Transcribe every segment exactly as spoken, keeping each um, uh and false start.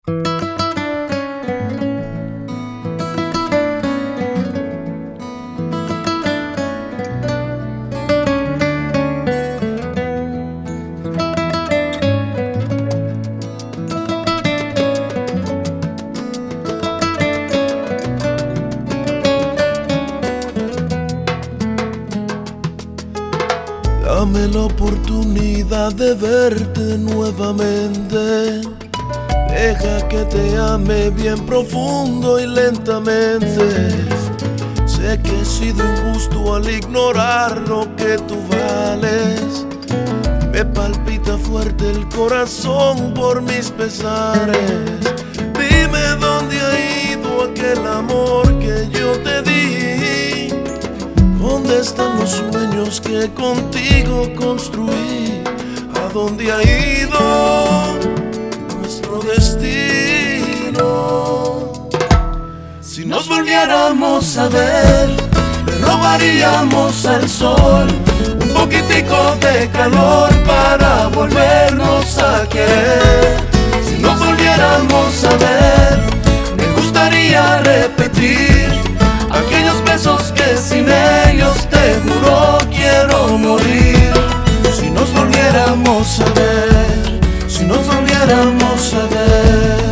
Dame la oportunidad de verte nuevamente. Deja que te ame bien profundo y lentamente. Sé que he sido injusto al ignorar lo que tú vales. Me palpita fuerte el corazón por mis pesares. Dime dónde ha ido aquel amor que yo te di. ¿Dónde están los sueños que contigo construí? ¿A dónde ha ido nuestro destino? Si nos volviéramos a ver, le robaríamos al sol un poquitico de calor para volvernos a querer. Si nos volviéramos a ver, me gustaría repetir aquellos besos que sin ellos te juro quiero morir. Si nos volviéramos a ver, si nos volviéramos a ver.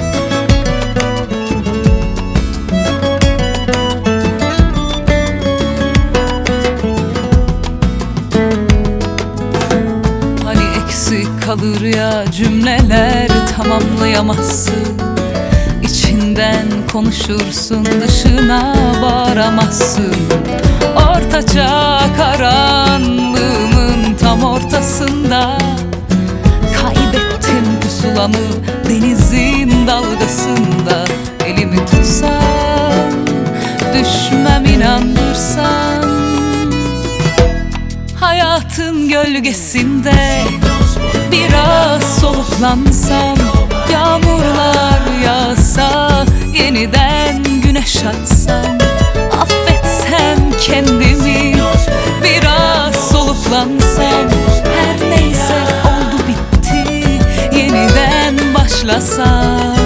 Hani eksik kalır ya cümleler tamamlayamazsın. İçinden konuşursun, dışına varamazsın. Ortaçağ karanlığımın tam ortasında kaybettim pusulamı denizin dalgasında. Elimi tutsan, düşmem inandırsan. Hayatın gölgesinde biraz soluklansam. Yağmurlar yağsa, yeniden güneş açsam. Affetsem kendimi, biraz soluklansam. Her neyse oldu bitti, yeniden başlasam.